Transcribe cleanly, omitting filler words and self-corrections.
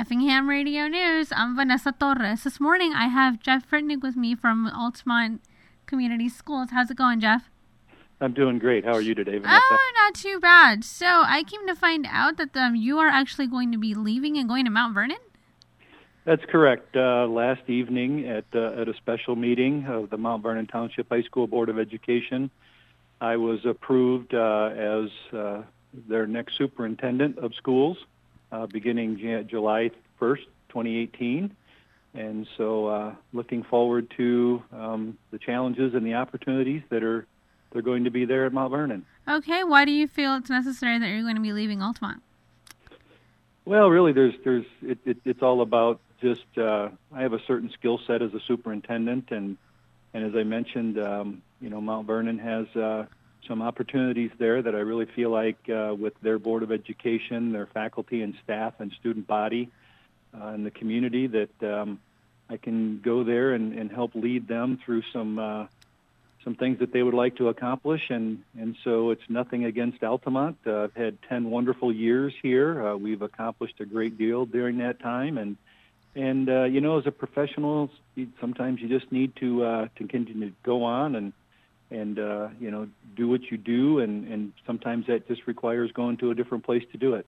Effingham Radio News. I'm Vanessa Torres. This morning I have Jeff Fritnick with me from Altamont Community Schools. How's it going, Jeff? I'm doing great. How are you today, Vanessa? Oh, not too bad. So I came to find out that you are actually going to be leaving and going to Mount Vernon? That's correct. Last evening at a special meeting of the Mount Vernon Township High School Board of Education, I was approved as their next superintendent of schools beginning July 1st, 2018. And so looking forward to the challenges and the opportunities that they're going to be there at Mount Vernon. Okay, why do you feel it's necessary that you're going to be leaving Altamont? Well, really, it's all about just I have a certain skill set as a superintendent, and as I mentioned, Mount Vernon has some opportunities there that I really feel like with their Board of Education, their faculty and staff and student body and the community that I can go there and help lead them through some things that they would like to accomplish, and so it's nothing against Altamont. I've had 10 wonderful years here. We've accomplished a great deal during that time, and as a professional, sometimes you just need to continue to go on and do what you do, and sometimes that just requires going to a different place to do it.